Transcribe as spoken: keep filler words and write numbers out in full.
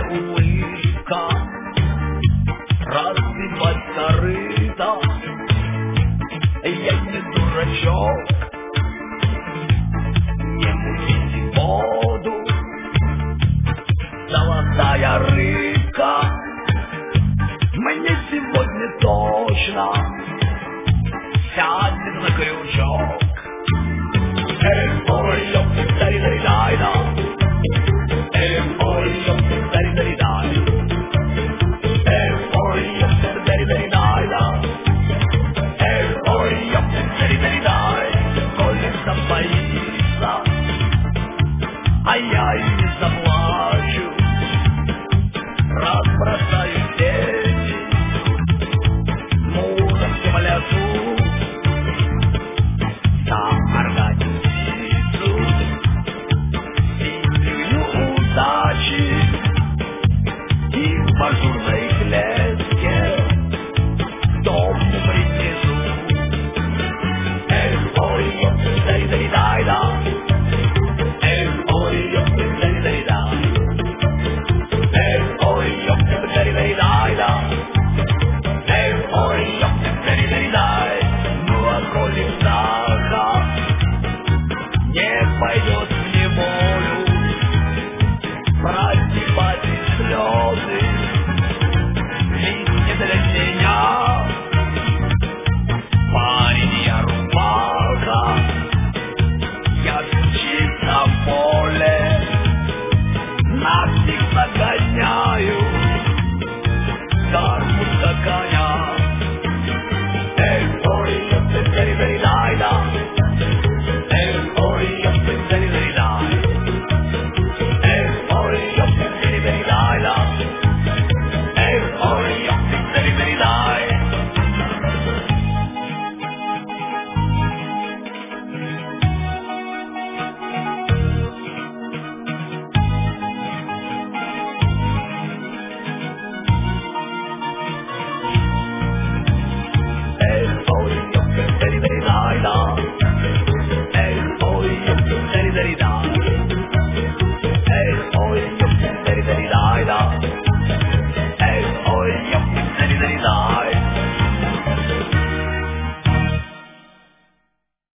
улыбка разбивать корыто. Я не дурачок, не мутите воду, золотая рыбка. Мне сегодня точно сядет на крючок. Эх, ой, ёпта, дари-дари-дай-да. Эх, ой, ёпта, дари-дари-дай. Эх, ой, ёпта, дари-дари-дай-да. Эх, ой, ёпта, дари-дари-дай. Колется боится, а я и не заплачу. Разбросаю